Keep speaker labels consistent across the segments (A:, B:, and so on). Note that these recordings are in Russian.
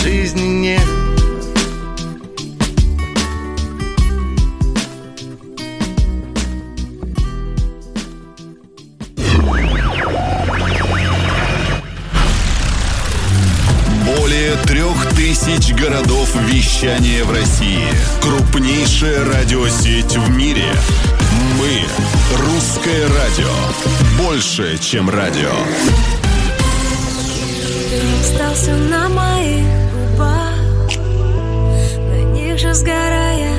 A: жизни нет.
B: Более 3000 городов вещания в России. Крупнейшая радиосеть в мире. Мы — Русское радио. Больше, чем радио.
C: Ты остался на моих губах, на них же сгорая.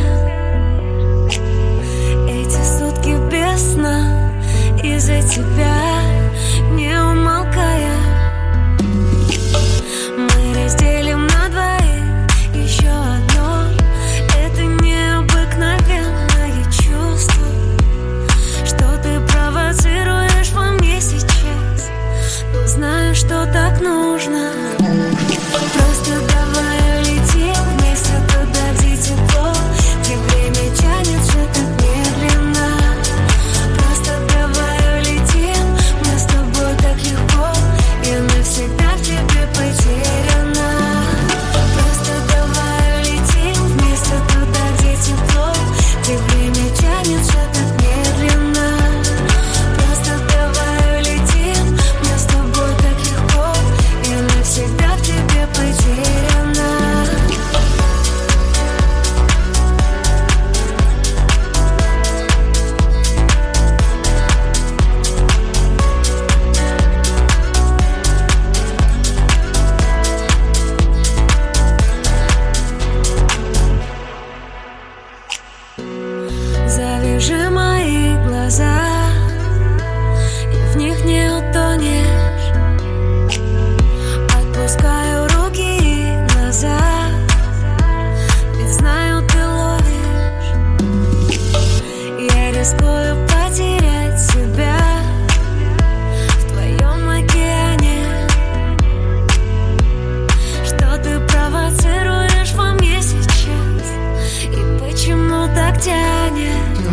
C: Эти сутки без сна из-за тебя, не умолкая. Мы разделим на двоих еще одно. Это необыкновенное чувство, что ты провоцируешь во мне сейчас. Но знаю, что так нужно. Просто давай улетим вместе туда, где тепло, где время тянется так медленно. Просто давай улетим, мне с тобой так легко, я навсегда в тебе потеряна. Просто давай улетим вместе туда, где тепло, где время тянется так медленно. Просто давай улетим, мне с тобой так легко, я навсегда в тебе потеряна. Завяжи мои глаза, и в них не утонешь. Отпускаю руки назад, ведь знаю, ты ловишь. Я рискую потерять себя в твоем океане. Что ты провоцируешь во мне сейчас, и почему так тянет?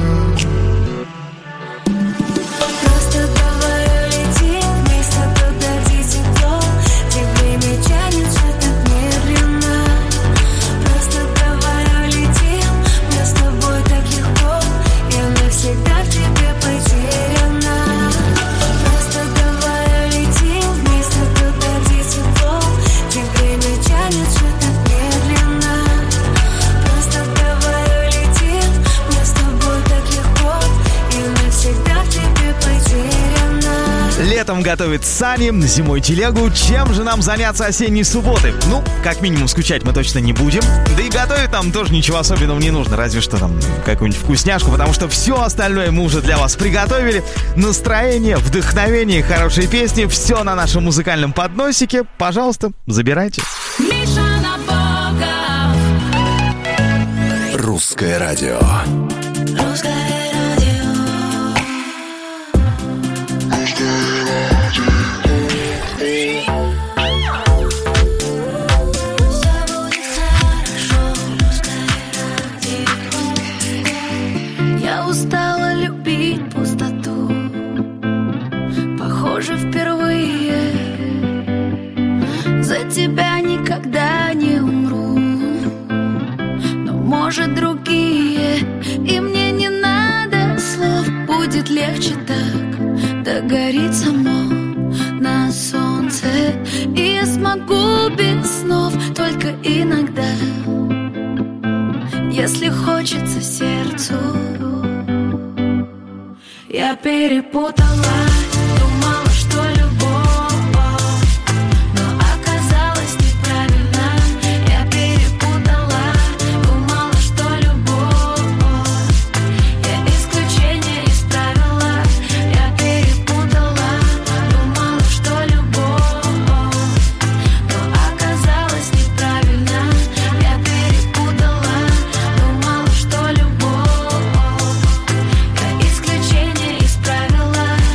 C: Просто давай улетим вместе туда, где тепло, где время тянется так медленно. Просто давай улетим, мне с тобой так легко, я навсегда в тебе потеряна. Просто давай улетим вместе туда, где тепло, где время тянется так медленно. Просто давай улетим, мне с тобой так легко, я навсегда в тебе потеряна.
D: Летом готовит сани, зимой телегу. Чем же нам заняться осенней субботы? Ну, как минимум скучать мы точно не будем. Да и готовить нам тоже ничего особенного не нужно. Разве что там какую-нибудь вкусняшку, потому что все остальное мы уже для вас приготовили. Настроение, вдохновение, хорошие песни. Все на нашем музыкальном подносике. Пожалуйста, забирайте.
C: Миша Набоков.
B: Русское радио.
C: Русское радио. Я устала любить пустоту, похоже, впервые. За тебя никогда не умру, но, может, другие. И мне не надо слов, будет легче так. Догорит само на солнце, и я смогу без снов только иногда. Если хочется сердцу, я перепутала, думала, что любовь, но оказалось неправильно. Я перепутала, думала, что любовь, я исключение из правила. Я перепутала, думала, что любовь, но оказалось неправильно. Я перепутала, думала, что любовь, я исключение из правила.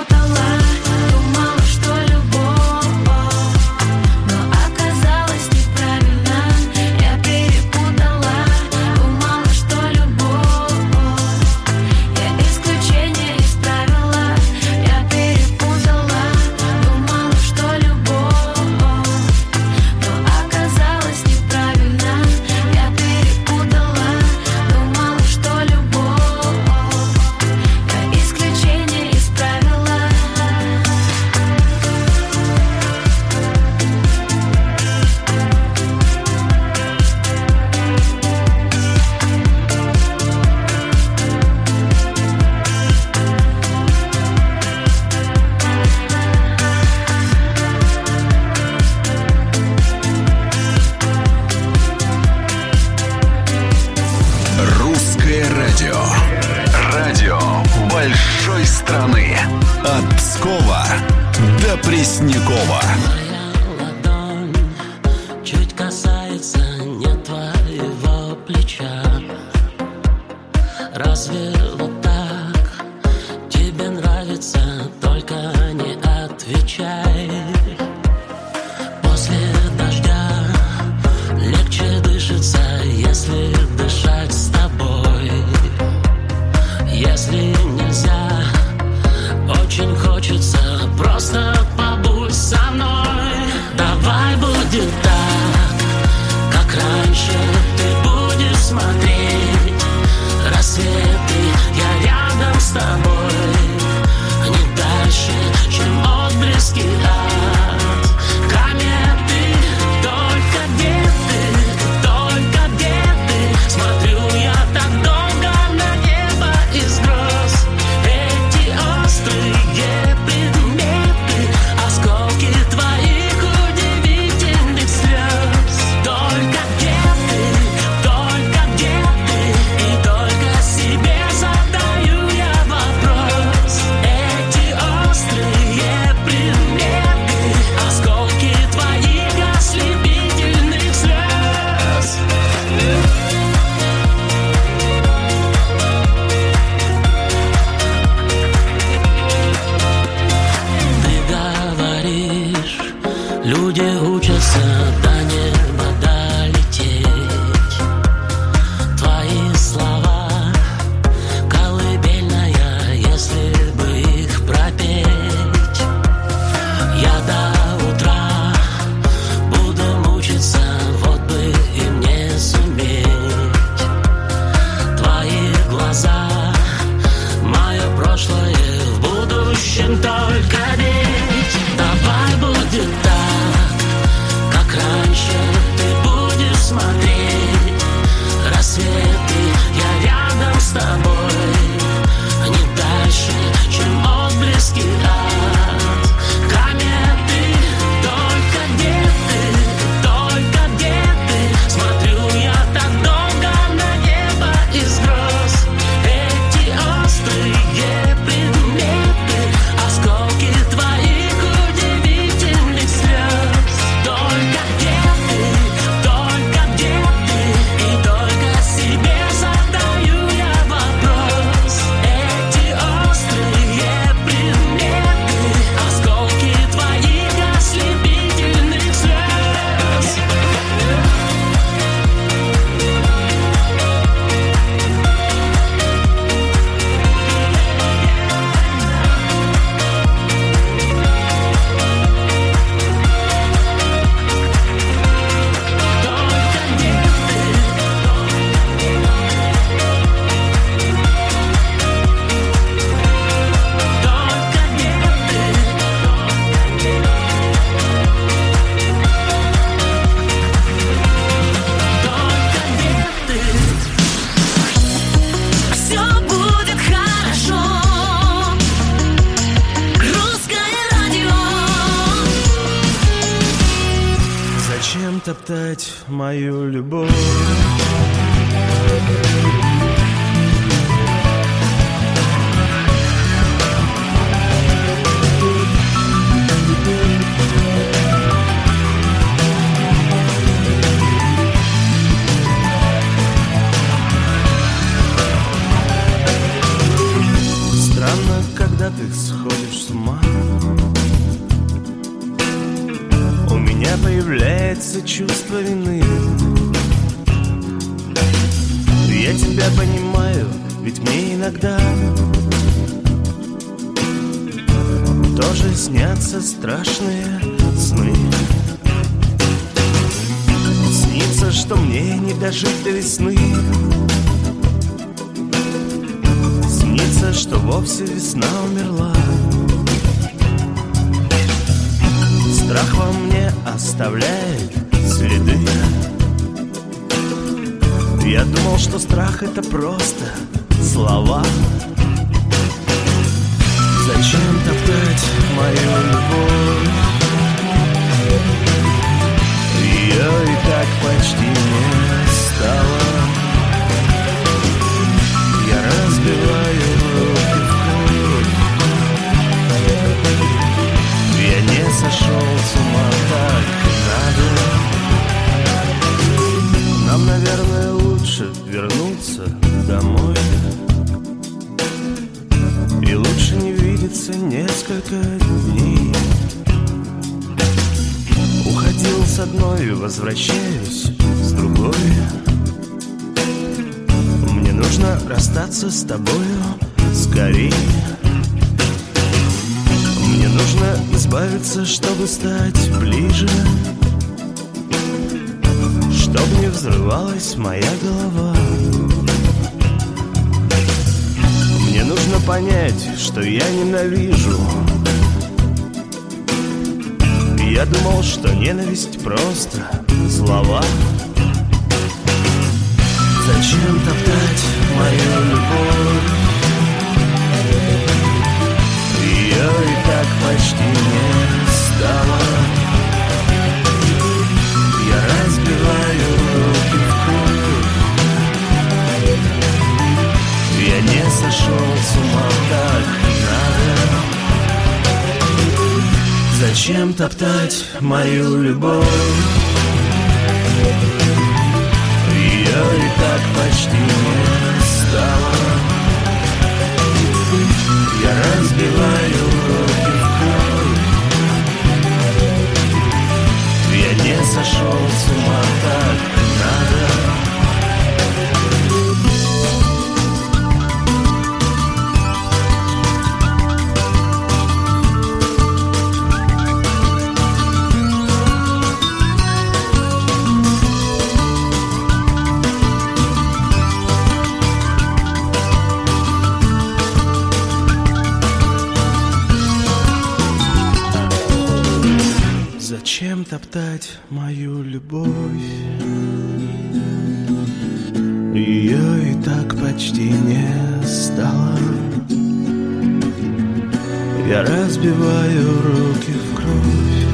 B: Радио большой страны. От Пскова до Преснякова.
A: Моя ладонь чуть касается не твоего плеча. Разве вот так тебе нравится? Только не отвечай. После дождя легче дышится, если дышать с тобой. Если нельзя, очень хочется, просто побудь со мной. Давай будет так, как раньше. Ты будешь смотреть рассветы, я рядом с тобой. Не дальше, чем отблески от кометы. Только где ты, смотрю я так долго на небо из гроз. Эти острые предметы, осколки твоих удивительных слез. Только где ты, и только себе задаю я вопрос. Эти острые предметы, осколки твоих ослепительных слез. Ты говоришь, люди учатся до неба долететь. Твои слова колыбельная, если бы их пропеть. Я до утра буду мучиться, вот бы и мне суметь. Твои глаза, мое прошлое в будущем только ведь. Давай будет так, как раньше. Ты будешь смотреть рассветы, я рядом с тобой. Не дальше, чем отблески от кометы. Только где ты, смотрю я так долго на небо из гроз. Эти острые предметы, осколки твоих удивительных слез. Только где ты, и только себе задаю я вопрос. Эти острые предметы, осколки твоих ослепительных слез.
C: Все будет хорошо. Русское радио.
E: Зачем топтать мою любовь? Странно, когда ты сходишь с ума. появляется чувство вины. Я тебя понимаю, ведь мне иногда тоже снятся страшные сны. Снится, что мне не дожить до весны. Снится, что вовсе весна умерла. Страх во мне оставляет следы. Я думал, что страх — это просто слова. Зачем топтать мою любовь? Ее и так почти не стало. Я разбиваю руки в кровь. Я не сошел с ума, так надо. Нам, наверное, лучше вернуться домой. И лучше не видеться несколько дней. Уходил с одной, возвращаюсь с другой. Мне нужно расстаться с тобою скорее. Мне нужно избавиться, чтобы стать ближе, чтобы не взрывалась моя голова. Мне нужно понять, что я ненавижу. Я думал, что ненависть просто слова. Зачем топтать мою любовь? Ее и так почти не стало. Я разбиваю руки в кровь. Я не сошел с ума, так надо. Зачем топтать мою любовь? Ее и так почти не стало. Я разбиваю руки в кровь. Я не сошел с ума, так надо. Зачем топтать мою любовь? Ее и так почти не стало. Я разбиваю руки в кровь.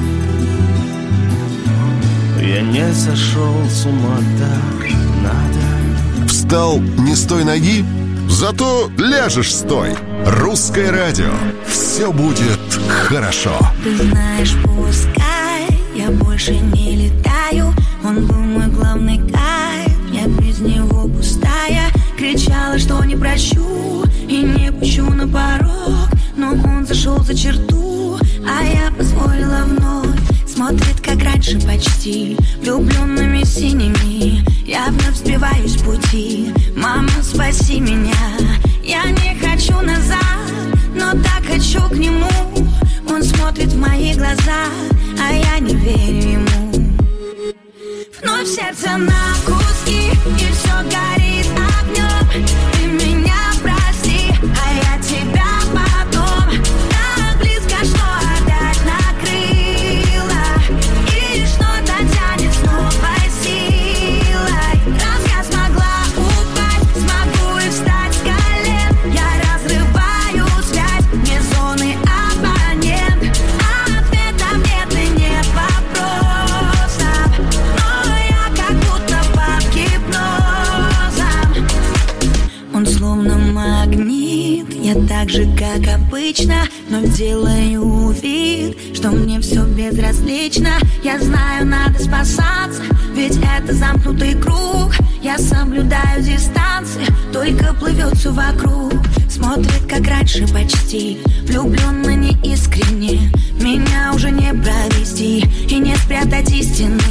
E: Я не сошел с ума, так надо.
B: Встал не с той ноги, зато ляжешь с той. Русское радио. Все будет хорошо.
C: Ты знаешь, пускай я больше не летаю. Он был мой главный кайф. Я без него пустая. Кричала, что не прощу и не пущу на порог. Но он зашел за черту, а я позволила вновь. Смотрит, как раньше почти, влюбленными синими. Я вновь сбиваюсь с пути. Мама, спаси меня. Я не хочу назад, но так хочу к нему. Он смотрит в мои глаза, а я не верю ему. Вновь сердце на куски, и все горит огнем. Ты меня прости, а я тебя потом. Так близко, что опять накрыло, и что-то тянет с новой силой. Раз я смогла упасть, смогу и встать с колен. Я разрываю связь, мне зоны абонент. Ответов нет и нет вопросов, но я как будто под гипнозом. Он словно магнит, я так же, как обычно, но делаю вид, что мне все безразлично. Я знаю, надо спасаться, ведь это замкнутый круг. Я соблюдаю дистанции, только плывет все вокруг. Смотрит, как раньше почти, влюбленно неискренне. Меня уже не провести и не спрятать истину.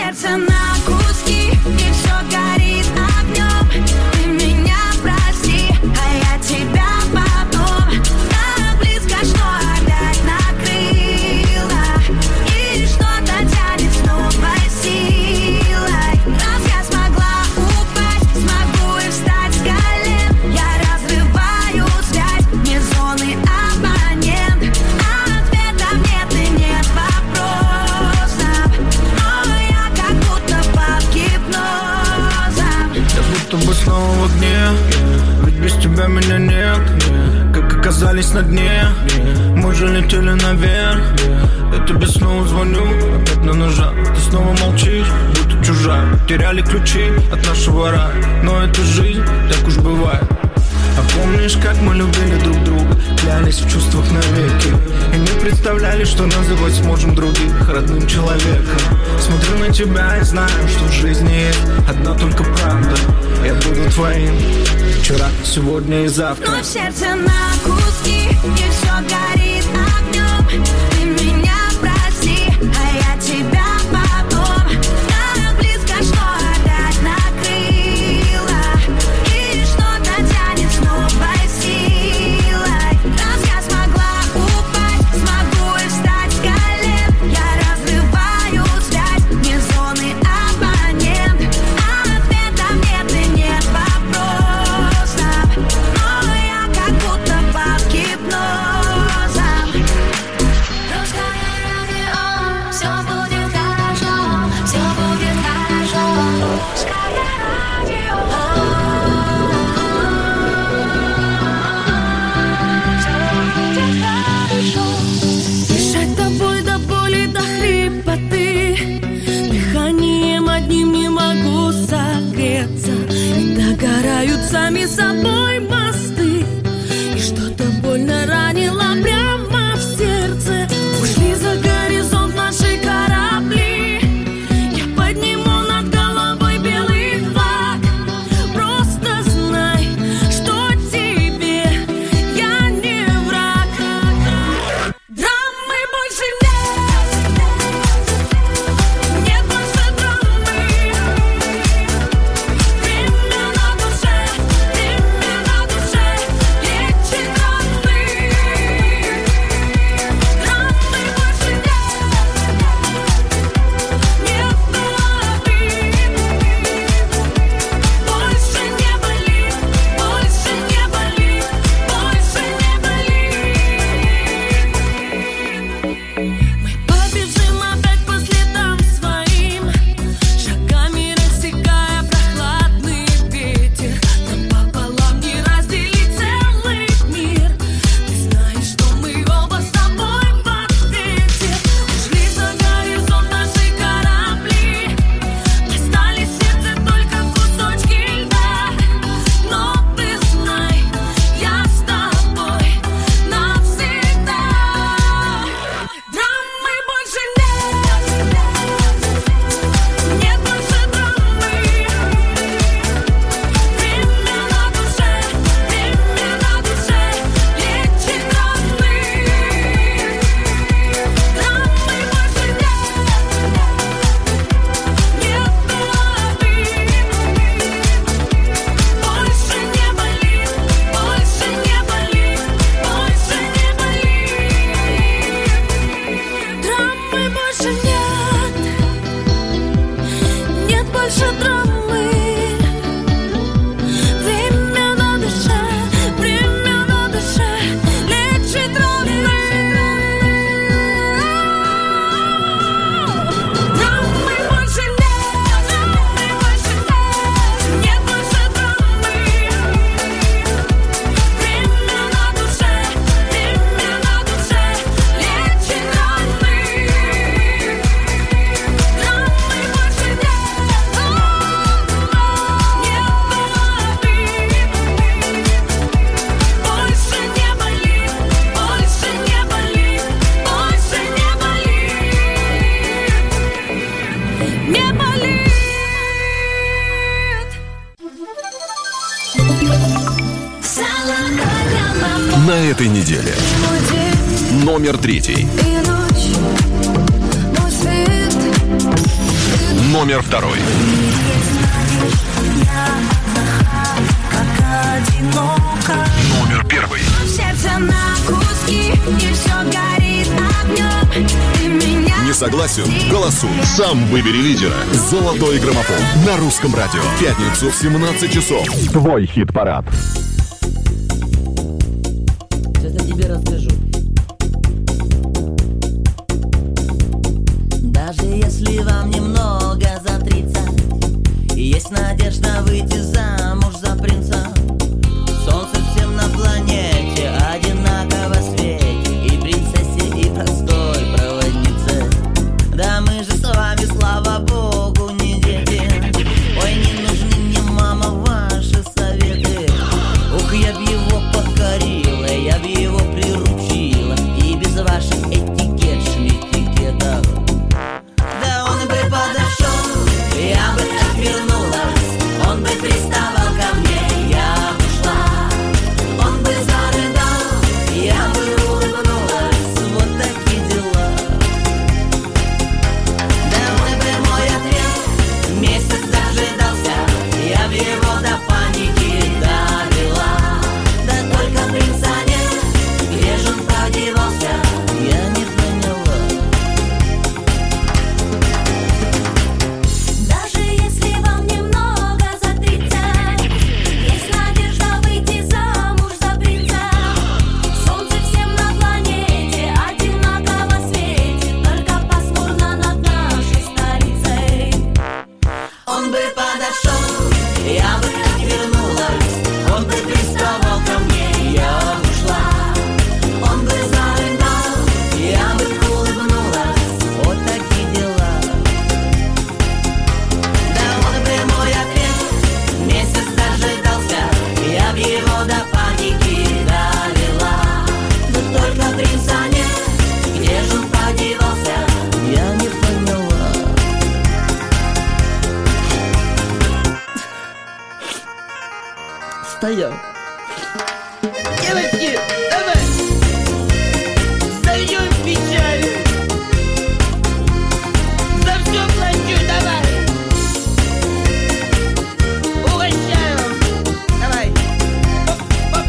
C: сердце на куски, и все горит огнем. Ты меня прости, а я тебя потом. Так близко, что опять накрыло, и что-то тянет с новой силой. Раз я смогла упасть, смогу и встать с колен. Я разрываю связь, не зоны абонент. Ответов нет и нет вопросов, но я как будто под гипнозом.
F: Я будто бы снова в огне, ведь без тебя меня нет. Как оказались на дне, мы же летели наверх. Я тебе снова звоню, опять на ножах. Ты снова молчишь, будто чужая. Теряли ключи от нашего рая, но это жизнь, так уж бывает. А помнишь, как мы любили друг друга, клялись в чувствах навеки, и не представляли, что называть сможем других родным человеком. Смотрю на тебя и знаю, что в жизни есть одна только правда. Я буду твоим вчера, сегодня и завтра.
C: Но в сердце на куски, и все горит огнем. Ты меня прости, а я тебя потом. Так близко, что опять накрыло, и что-то тянет с новой силой. Раз я смогла упасть, смогу и встать с колен. Я разрываю связь, не зоны абонент. Ответов нет и нет вопросов, но я как будто под гипнозом. Русское радио, все будет хорошо, все будет хорошо. Русское радио, все будет хорошо. Дышать тобой до боли, до хрипоты, дыханием одним не могу согреться. И догорают сами собой мосты, и что-то больно ранило прямо в сердце. Ушли за горизонт наши корабли, я подниму над головой белый флаг. Просто знай, что тебе я не враг. Драмы больше нет, нет больше драмы. Время на душе, лечит раны. Драмы больше нет, нет обид. Больше не болит, больше не болит, больше не болит. Мы побежим опять по следам своим, шагами рассекая прохладный ветер. Нам пополам не разделить целый мир. Ты знаешь, что мы оба с тобой в ответе. Ушли за горизонт наши корабли, остались в сердце только кусочки льда. Но ты знай, я с тобой навсегда. Драмы больше нет, нет больше драмы. Время на душе, лечит раны. Драмы больше нет, нет обид. Больше не болит, больше не болит, больше не болит. Драмы больше нет, нет больше драмы. Время на душе, лечит раны. Драмы больше нет, нет больше драмы. Время на душе, лечит раны. Драмы больше нет,
B: на этой неделе. Номер 3. Номер второй. Номер первый.
C: Сердце на куски, и все горит огнем. Ты меня...
B: Не согласен? Голосуй. Сам выбери лидера. Золотой граммофон на Русском радио. В пятницу в 17 часов. Твой хит-парад.
G: Сейчас я тебе расскажу. Даже если вам немного за 30, есть надежда выйти замуж за принца. Солнце всем на планете одинаково светит, и принцессе, и простой проводнице. Да мы же с вами, слава богу, не дети. Ой, не нужны мне, мама, ваши советы. Ух, я б его покорила, я б его приручила, и без ваших этикет-шметикетов. Да он бы подошел, я бы отвернулась, он бы приставал ко мне, я бы шла. Он бы зарыдал, я бы улыбнулась, вот такие дела. Да он бы мой ответ месяц дожидался, я б его до паники довела. Да только принца нет, где же он подевался, я не поняла.
C: Даже если вам немного за 30, есть надежда выйти замуж за принца. Солнце всем на планете одинаково светит, только пасмурно над нашей столицей.
G: Он бы подошел, я бы отвернулась, он бы приставал ко мне, я бы шла. Он бы зарыдал, я бы улыбнулась, вот такие дела. Да он бы мой ответ месяц дожидался, я б его до паники довела. Да только принца нет, где же он подевался, я не поняла. Стоял. Девочки, давай! Зальем печаль! За все плачу, давай! Угощаю! Давай! Оп-оп!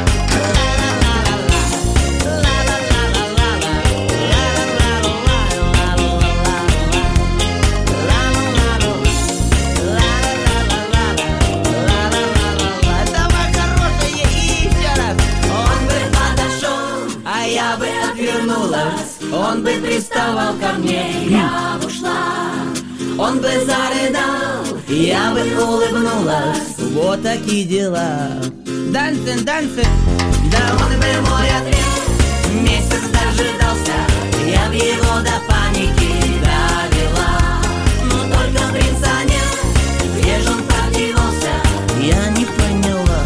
G: Давай, хорошая, и еще раз! Он бы подошел, а я бы отвернулась. Он бы приставал ко мне, я бы ушла. Он бы зарыдал, я бы улыбнулась. Вот такие дела. Дансин, дансин. Да он бы мой ответ месяц дожидался, я б его до паники довела. Но только принца нет, где же он подевался, я не поняла.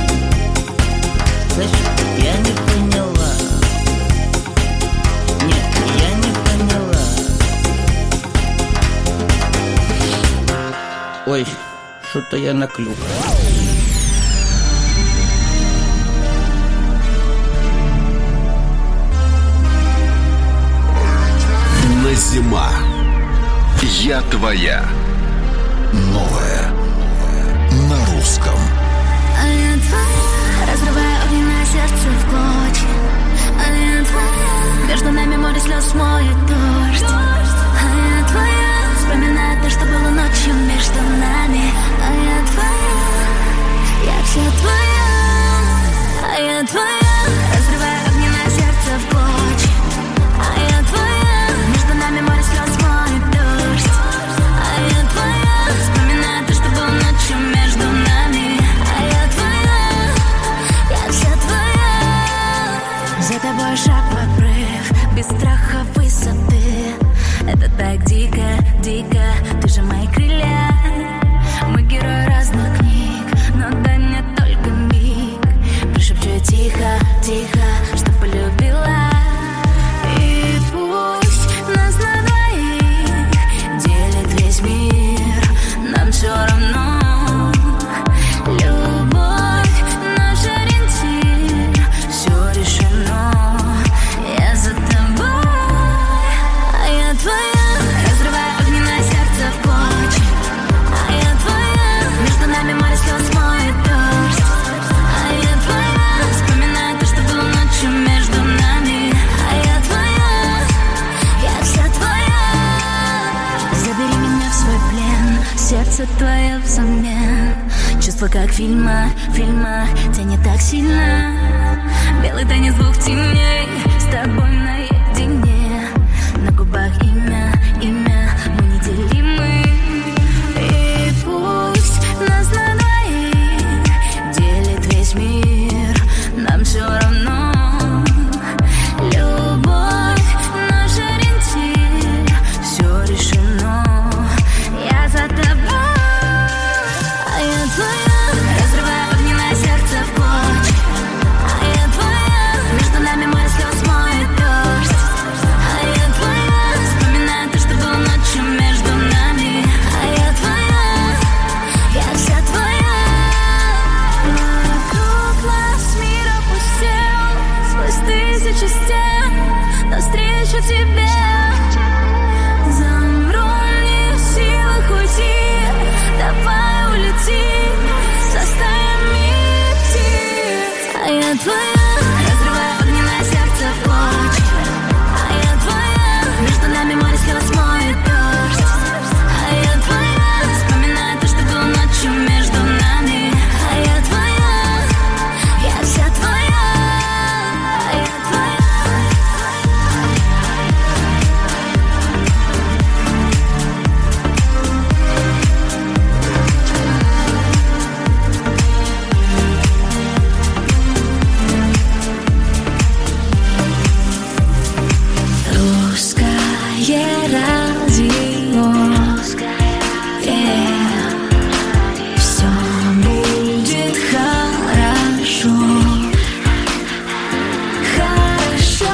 G: Слышь, я не поняла. Нет, я не поняла. Ой, что-то я наклюкал.
B: Назима. Я твоя. Новая. На русском.
C: А я твоя, разрывая огненное сердце в клочья. А я твоя, между нами море слез моет дождь. А я твоя, вспоминая то, что было ночью между нами. А я твоя, я вся твоя. А я твоя, разрывая огненное сердце в клочья. А я твоя, между нами море слез моет дождь. А я твоя, вспоминая то, что было ночью между нами. А я твоя, я вся твоя. За тобой шаг в обрыв, без страха высоты. сердце твое взамен. Чувство как в фильмах тянет так сильно. Белый танец двух теней, с тобой наедине. На губах имя, мы неделимы. И пусть нас на двоих делит весь мир, нам все равно. Любовь наш ориентир, все решено. Я за тобой, а я твоя. Разрываю огненное сердце в клочья. А я твоя, между нами море слез, моет дождь. А я твоя, вспоминаю то, что было ночью между нами. А я твоя, я вся твоя. Вокруг нас мир опустел, сквозь тысячи стен, навстречу тебе. Замру, не в силах уйти, давай улетим, заставим идти. А я твоя, разрываю огненное сердце в клочья. А я твоя, между нами море слез, моет дождь. А я твоя, вспоминаю то, что было ночью между нами. А я твоя, я вся твоя. А я твоя. Русское радио, все будет хорошо, хорошо.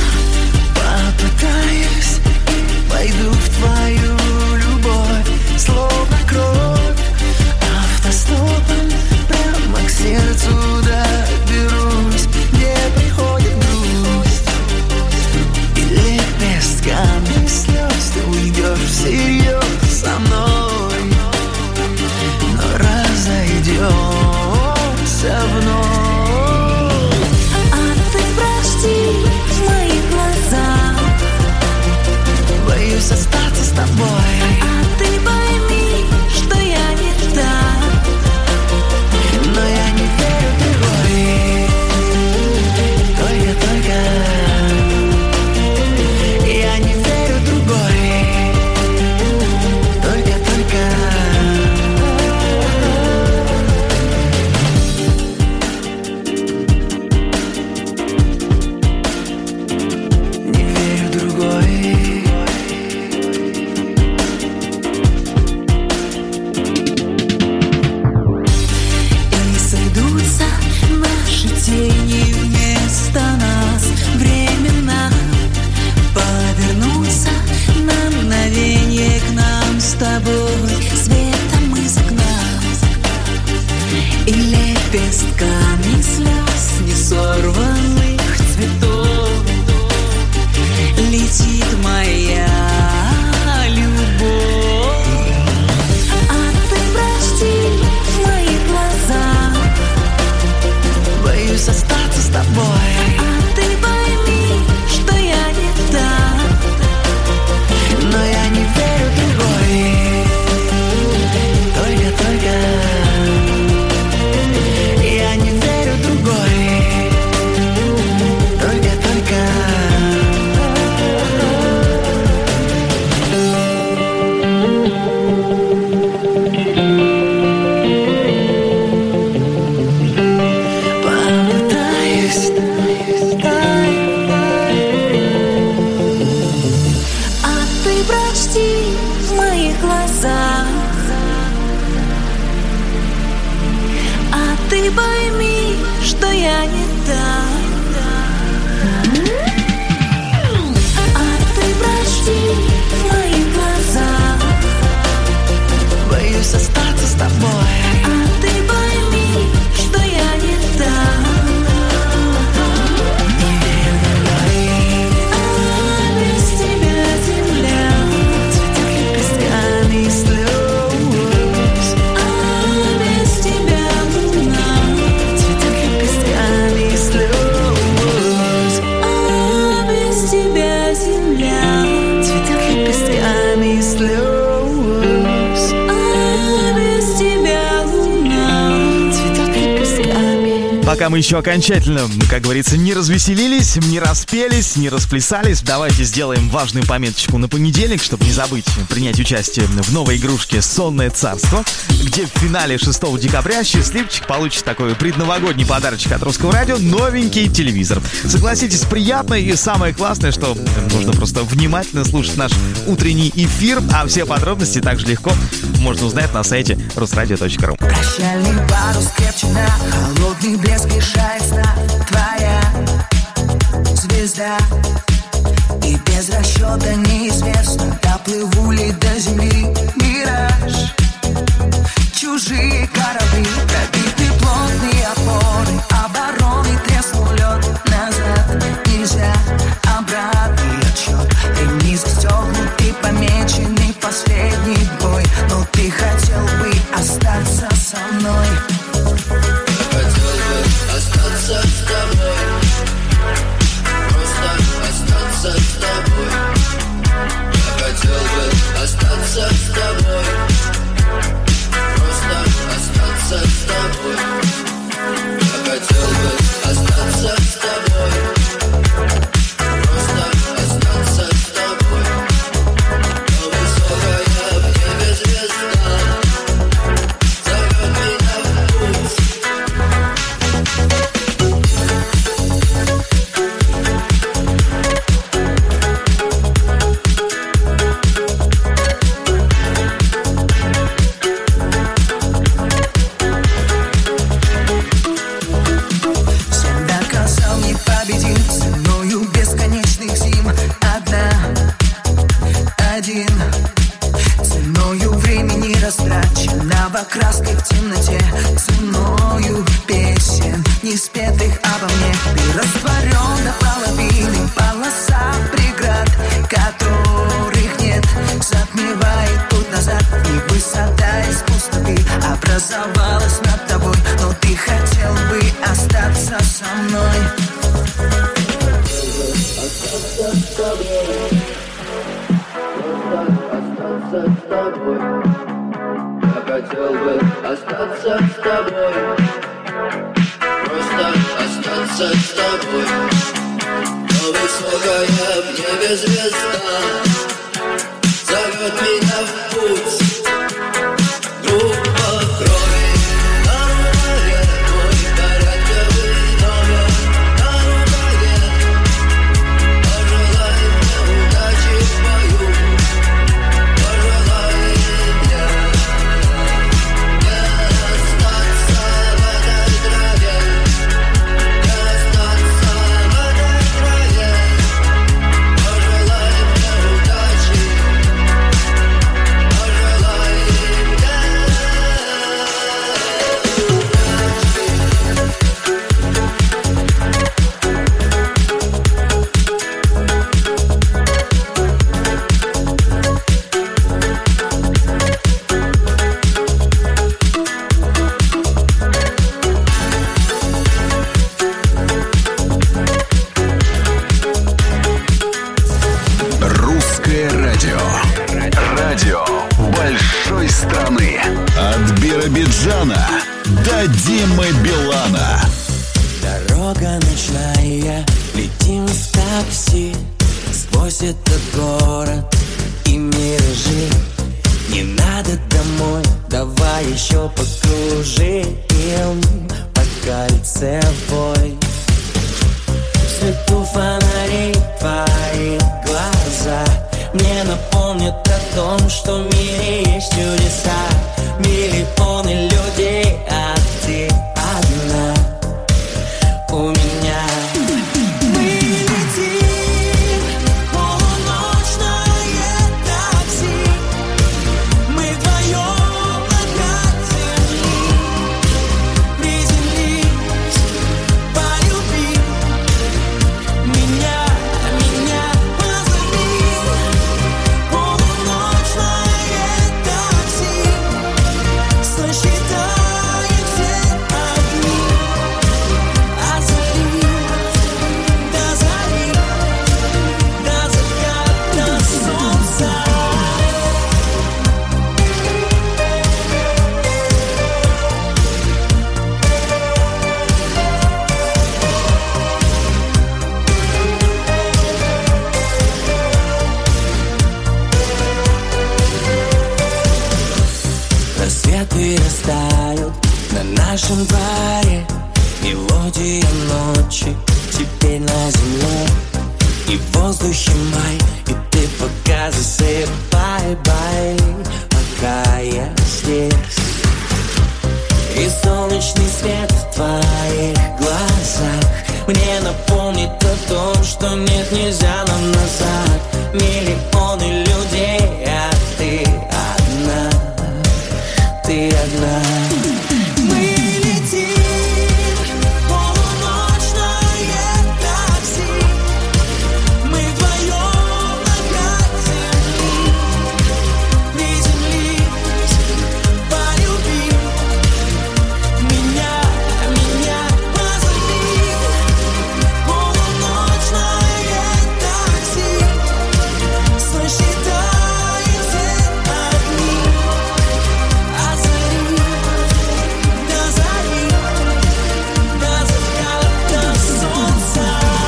F: Попытаюсь и пойду в твою любовь, словно кровь. Автостопом прямо к сердцу доберусь, где приходит грусть. И лепестками слез ты уйдешь всерьез со мной, но разойдемся вновь.
C: А ты прочти в моих глазах,
F: Боюсь остаться с тобой.
C: а ты пойми, что я не так.
F: Но я не верю в другой. Только я не верю в другой. Только не верю в другой.
C: И сойдутся наши тени вместо нас временно, повернутся на мгновенье к нам с тобой светом из окна. И лепестками слез несорванных цветов летит моя любовь. А ты прочти в моих глазах,
F: Боюсь остаться с тобой.
C: а ты пойми, что я не так.
F: Но я не верю в другой. Только я не верю в другой. Только попытаюсь.
C: А ты прочти в моих глазах, а ты пойми, что я не так. А ты прочти в моих глазах,
F: Боюсь остаться с тобой.
C: а ты пойми, что я не так. А без тебя земля
F: Цветет лепестками слез.
C: а без тебя луна
F: Цветет лепестками слез.
C: а без тебя земля
F: Цветет лепестками
D: Пока мы еще окончательно, как говорится, не развеселились, не распелись, не расплясались, давайте сделаем важную пометочку на понедельник, чтобы не забыть принять участие в новой игрушке «Сонное царство», где в финале 6 декабря счастливчик получит такой предновогодний подарочек от Русского радио — новенький телевизор. Согласитесь, приятно, и самое классное, что нужно просто внимательно слушать наш утренний эфир, а все подробности также легко можно узнать на сайте rusradio.ru.
H: Прощальный парус крепчина, холодный блеск лишает сна. Твоя звезда, и без расчета неизвестно, доплыву ли до земли. Мираж, чужие корабли, пробиты плотные опоры, обороны треснул лед. Назад нельзя, обратный отсчет, ремни застегнуты, помеченный последний бой. Но ты хотел бы остаться со мной.
I: Хотел бы остаться с тобой, просто остаться с тобой. Я хотел бы остаться с тобой, просто остаться с тобой. Я хотел бы остаться с тобой, просто остаться с тобой. Но высокая в небе звезда зовет меня в путь.
H: Всем доказал, не победим ценою бесконечных зим. Один, ценою времени растраченного краской в темноте, ценою песен, не спетых обо мне. Ты растворен до половины, полоса преград, которых нет, затмевает путь назад. И высота из пустоты образовалась над тобой, но ты хотел бы остаться со мной.
I: Остаться с тобой, просто остаться с тобой. Я хотел бы остаться с тобой, просто остаться с тобой. Но высокая в небе звезда зовет меня в путь. Группа крови на рукаве, мой порядковый номер на рукаве. Пожелай мне удачи в бою, пожелай мне не остаться в этой траве, не остаться в этой траве. Пожелай мне удачи, пожелай мне.
B: Русское радио. Радио большой страны. От Биробиджана до Димы Билана.
G: Дорога ночная, летим в такси сквозь этот город и миражи. Не надо домой, давай еще покружим по кольцевой. В свету фонарей твои глаза мне напомнят о том, что в мире есть чудеса. Миллионы людей, а ты одна у меня. Мы летим в полуночное такси, мы вдвоем на край земли. Приземлись, полюби меня, позови. Полуночное такси.
J: Цветы растают на нашем дворе. Мелодия ночи теперь на земле. И в воздухе май, и ты пока засыпай, бай, пока я здесь. И солнечный свет в твоих глазах мне напомнит о том, что нет, нельзя нам назад. Миллионы людей, а ты одна, ты одна. Мы летим, полуночное такси. Мы вдвоем на край земли. Видим лишь, полюби меня, позови. Полуночное такси. Сосчитаем все огни. От зари до зари, до заката солнца.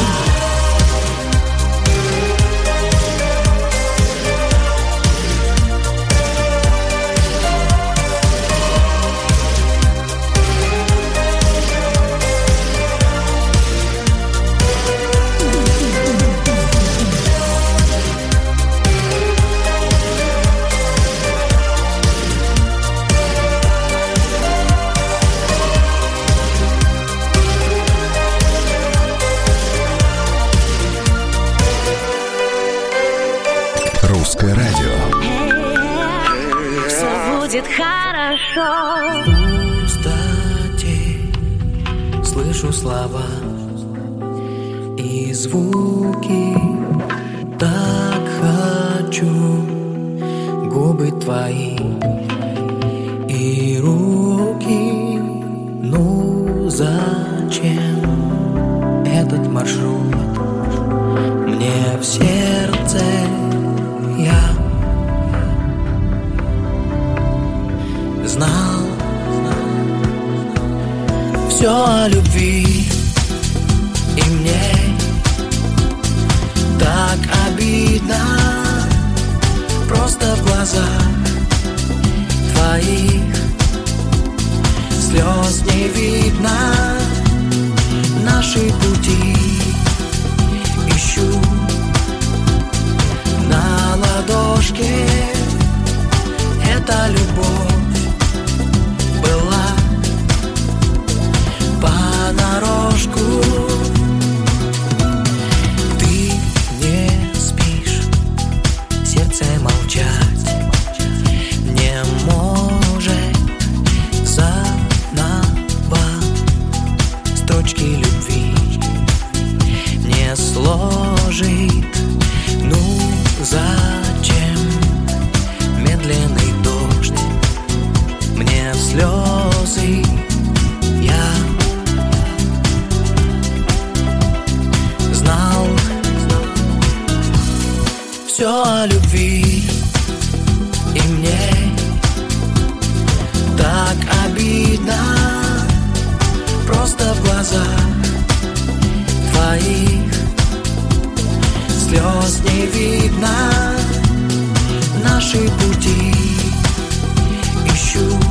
B: Русское радио.
C: Все будет хорошо.
J: Пустоте слышу слова и звуки. Так хочу губы твои и руки. Ну зачем этот маршрут мне в сердце? Я знал все о любви, и мне так обидно. Просто в глазах твоих слез не видно. Наши пути ищу на ладошке. Эта любовь была понарошку. Ты не спишь, сердце молчать не может. Заново строчки любви не сложит. Ну зачем медленный дождь мне в слезы? Я знал все о любви, и мне так обидно. Просто в глазах твоих слез не видно. Наши пути ищу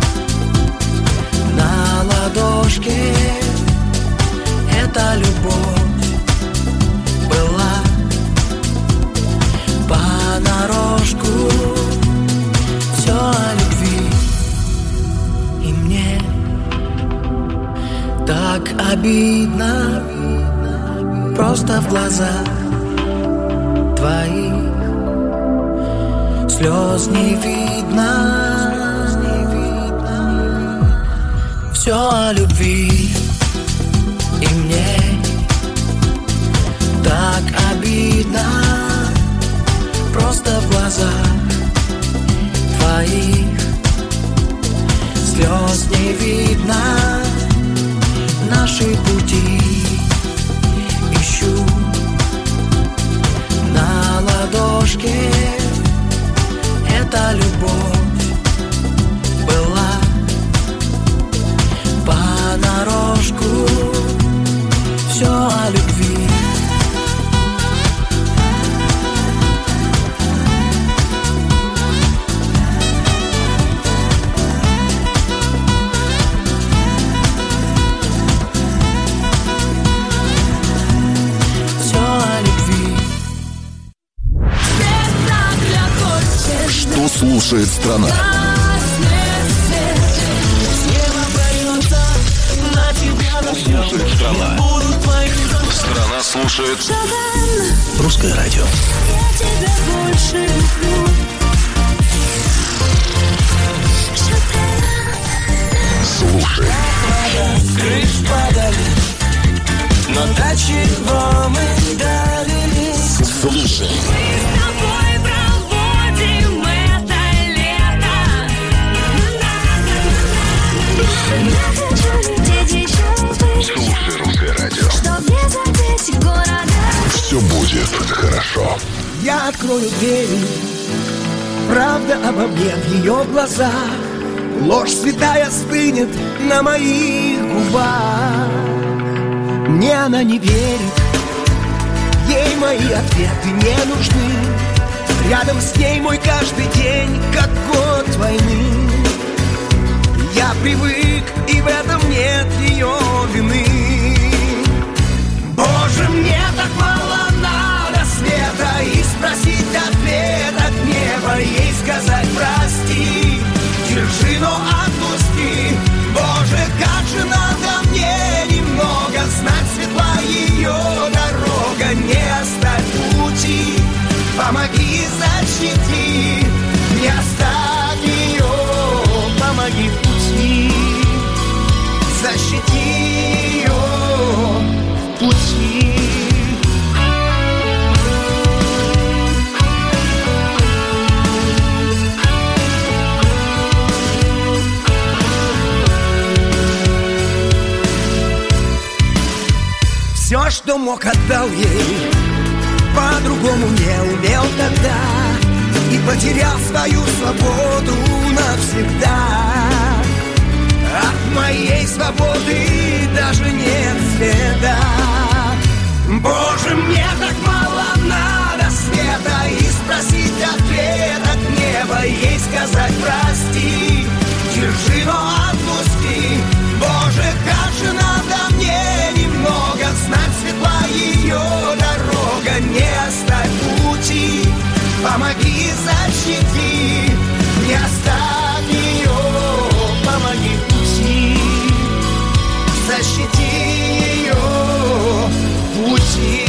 J: на ладошке. Эта любовь была понарошку. Все о любви, и мне так обидно. Просто в глазах твоих слез не видно. Все о любви, и мне так обидно. Просто в глазах твоих слез не видно. Наши пути ищу на ладошке. Эта любовь была понарошку. Все о любви.
B: слушает страна. Слушает страна. Страна слушает Русское радио.
C: Я тебя больше люблю.
B: Слушай.
J: Крыш падали, но до чего мы дарились.
B: Слушай.
C: Мы с тобой проводим это лето. Я хочу лететь еще выше.
B: Слушай Русское радио.
C: Чтоб не забыть города.
B: Все будет хорошо.
J: Я открою двери, правда обо мне в ее глазах. Ложь святая стынет на моих губах. Мне она не верит, ей мои ответы не нужны. Рядом с ней мой каждый день, как год войны. Я привык, и в этом нет ее вины. Боже, мне так мало надо света, и спросить ответ от неба, ей сказать прости. Держи, но отпусти. Боже, как же надо мне немного знать, светла ее дорога. Не оставь пути, помоги, защити. Не оставь ее, помоги в пути. Защити ее в пути. Все, что мог, отдал ей, по-другому не умел тогда. И потерял свою свободу навсегда. От моей свободы даже нет следа. Боже, мне так мало надо света, и спросить ответ от неба, ей сказать прости. Держи, но отпусти. Боже, как же надо мне немного знать, светла ее дорога. Не оставь пути, помоги, защити. Не оставь ее, помоги в пути. Защити ее в пути.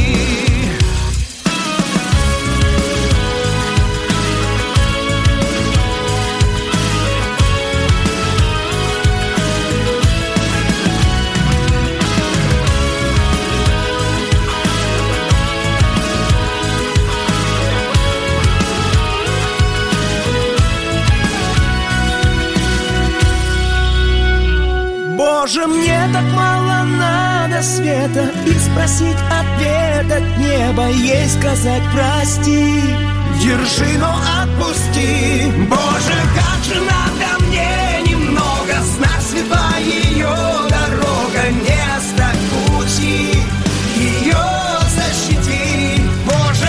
J: Боже, мне так мало надо света, и спросить ответ от неба, ей сказать прости. Держи, но отпусти. Боже, как же надо мне немного знать, светла ее дорога. Не оставь пути, ее защити. Боже,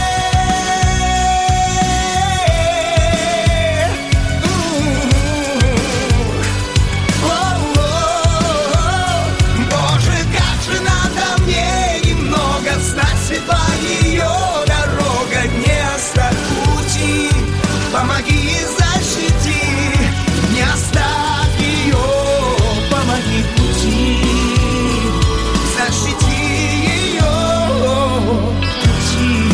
J: помоги, защити, не оставь ее, помоги в пути, защити ее в пути,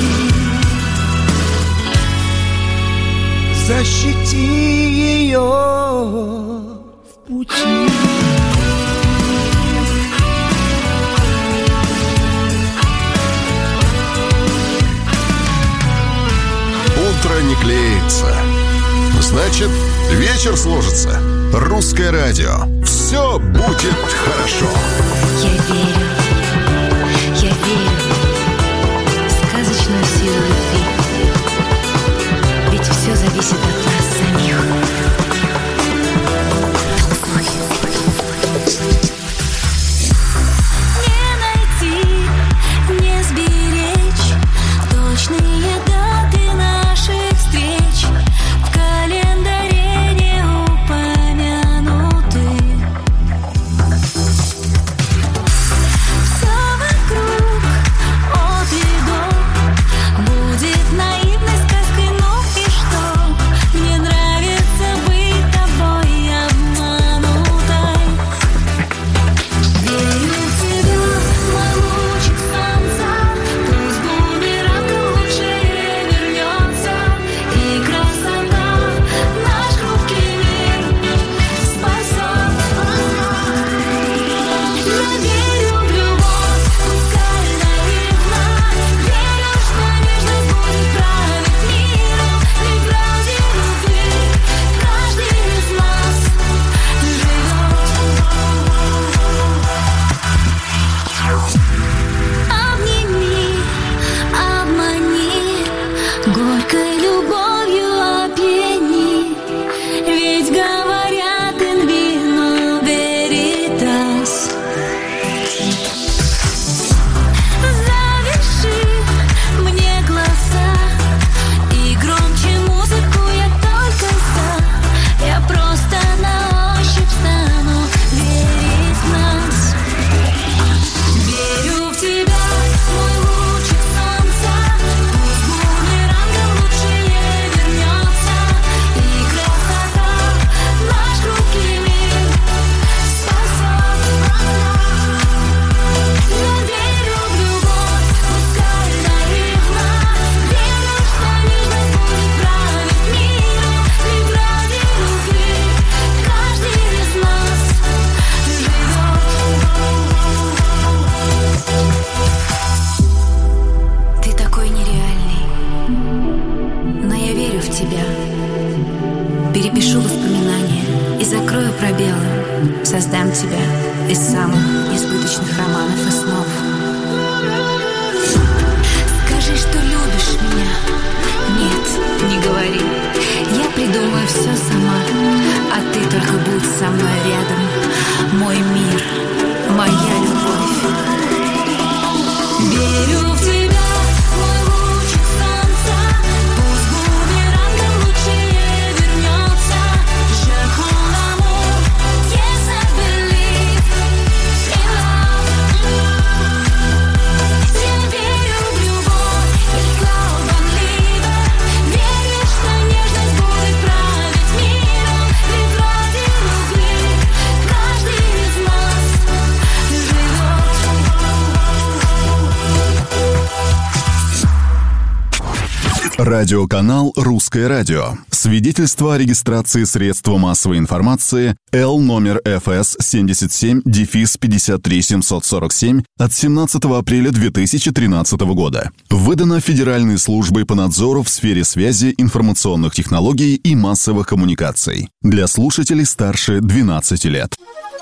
J: защити ее в пути.
B: Утро не клеится. Значит, вечер сложится. Русское радио. Все будет хорошо.
C: Я верю в сказочную силу любви. Ведь все зависит от нас самих. Не найти, не сберечь точные даты наших встреч. В календаре не упомянуты. Все вокруг от и до будет наивной сказкой, ну и что? Мне закрою пробелы, создам тебя из самых несбыточных романов и снов. Скажи, что любишь меня. Нет, не говори. Я придумаю все сама, а ты только будь со мной рядом. Мой мир, моя любовь. Верю в тебя, мой лучик солнца. Пусть бумерангом лучше вернется. Je crois en l'amour, yes I believe in love. Я верю в любовь, и слабонливо верю, что нежность будет править миром. Ведь ради любви каждый из нас живет.
B: Радиоканал «Русское радио». Свидетельство о регистрации средства массовой информации Л номер ФС 77-53747 от 17 апреля 2013 года. Выдано Федеральной службой по надзору в сфере связи, информационных технологий и массовых коммуникаций. Для слушателей старше 12 лет.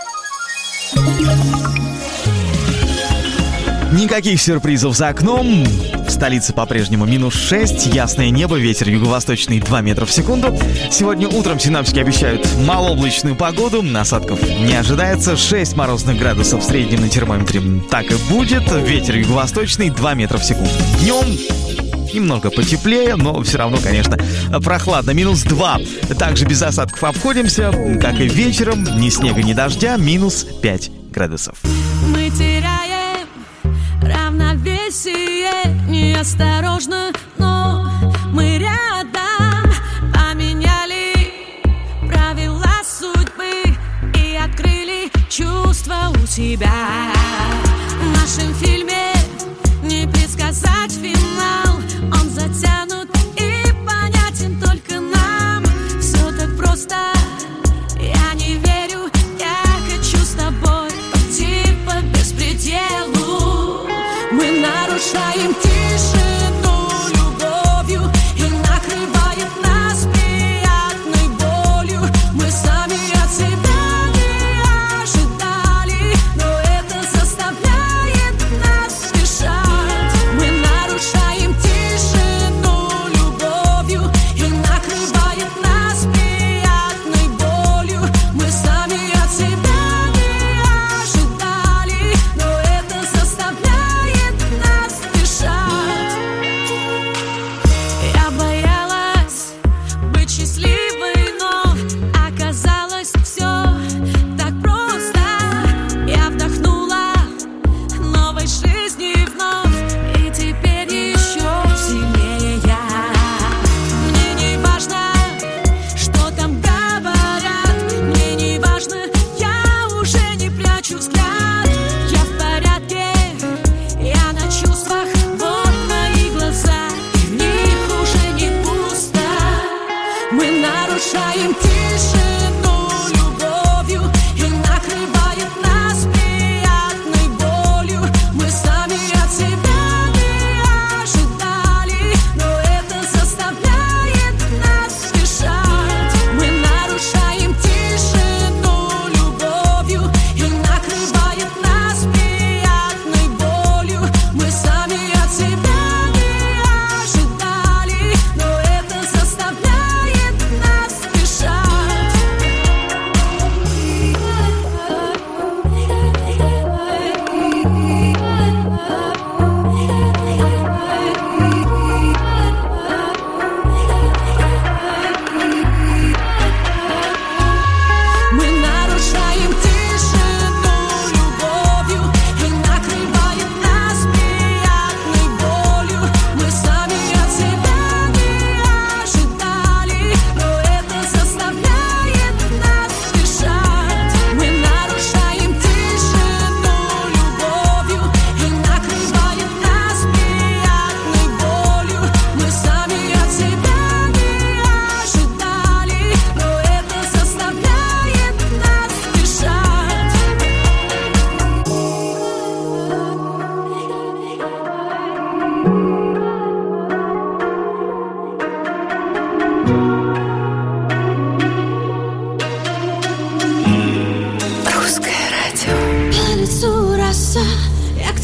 D: Никаких сюрпризов за окном. В столице по-прежнему -6, ясное небо, ветер юго-восточный 2 метра в секунду. Сегодня утром синоптики обещают малооблачную погоду, осадков не ожидается, 6 морозных градусов в среднем на термометре так и будет, ветер юго-восточный 2 метра в секунду. Днем немного потеплее, но все равно, конечно, прохладно, -2. Также без осадков обходимся, как и вечером, ни снега, ни дождя, -5 градусов.
C: Мы теряем равновесие, неосторожно, но мы рядом. Поменяли правила судьбы и открыли чувства у себя. В нашем фильме не предсказать финал, он затянут и понятен только нам. Все так просто, я не верю, я хочу с тобой пойти по беспределу. Мы нарушаем тишину любовью, и накрывает нас приятной болью. Мы сами от себя не ожидали, но это заставляет нас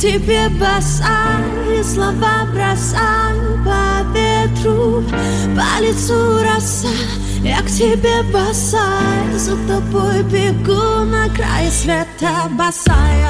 C: тебе босая, слова бросаю по ветру, по лицу роса. Я к тебе босая, за тобой бегу на край света босая.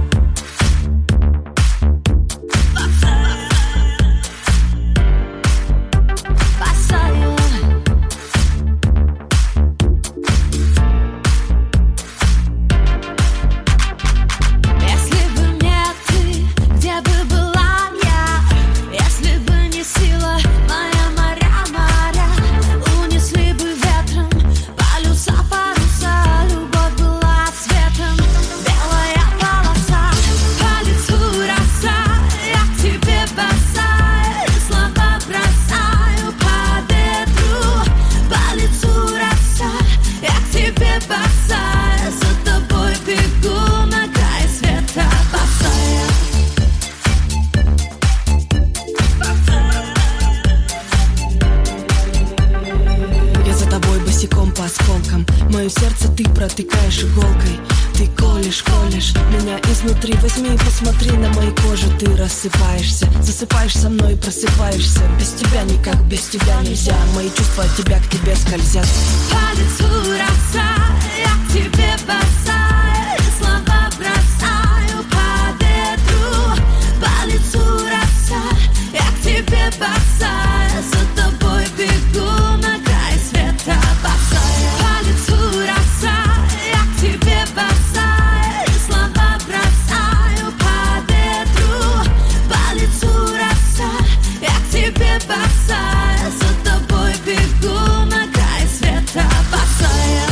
K: Мое сердце ты протыкаешь иголкой. Ты колешь меня изнутри. Возьми и посмотри на моей коже. Ты рассыпаешься, засыпаешь со мной и просыпаешься. Без тебя никак, без тебя нельзя. Мои чувства от тебя к тебе скользят.
C: По лицу роса, я к тебе босая, слова бросаю по ветру. По лицу роса, я к тебе босая, за тобой бегу на край света босая. По лицу роса, я к тебе босая, слова бросаю по ветру. По лицу роса, я к тебе босая, за тобой бегу на край света босая.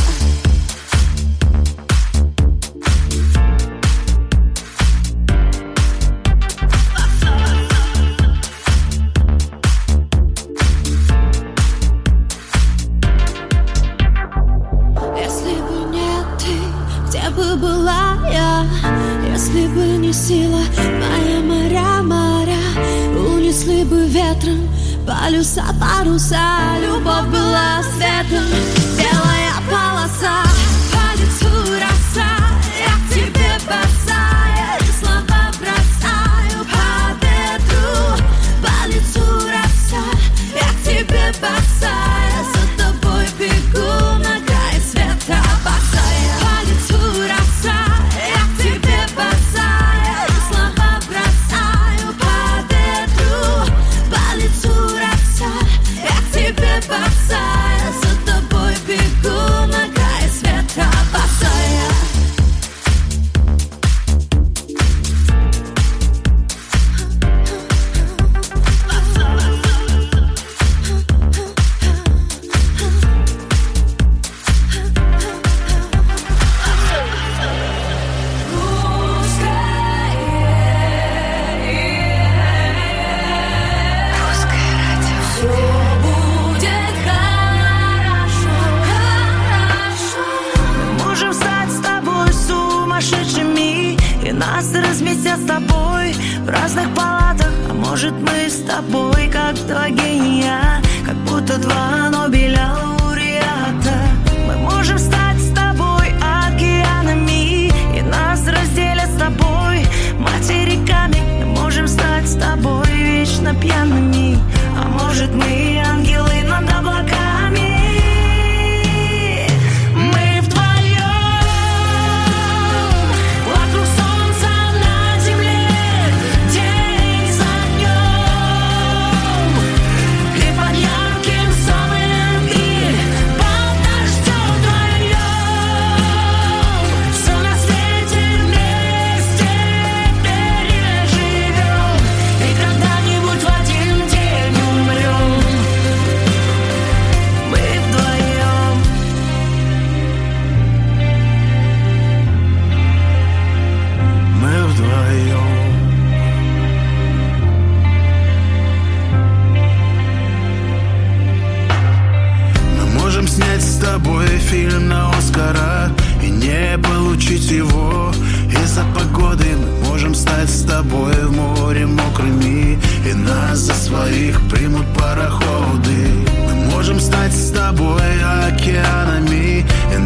C: Если бы не ты, где бы была я? Если бы не сила моя, моря, унесли бы ветром полюса, паруса. Любовь была светом, белая полоса. По лицу роса, я к тебе босая, слова бросаю по ветру. По лицу роса, я к тебе босая, за тобой бегу на край света босая. По лицу роса, я к тебе босая, слова бросаю по ветру. По лицу роса, я к тебе босая, за тобой бегу на край света босая.
K: Можем стать с тобой сумасшедшими, и нас разместят с тобой в разных палатах. А может, мы с тобой как два гения, как будто два Нобеля лауреата. Мы можем стать с тобой океанами, и нас разделят с тобой материками. Мы можем стать с тобой вечно пьяными, а может, мы ангелы над облаками.
F: Фильм на Оскара и не получить его из-за погоды. Мы можем стать с тобой в море мокрыми, и нас за своих примут пароходы. Мы можем стать с тобой океанами, и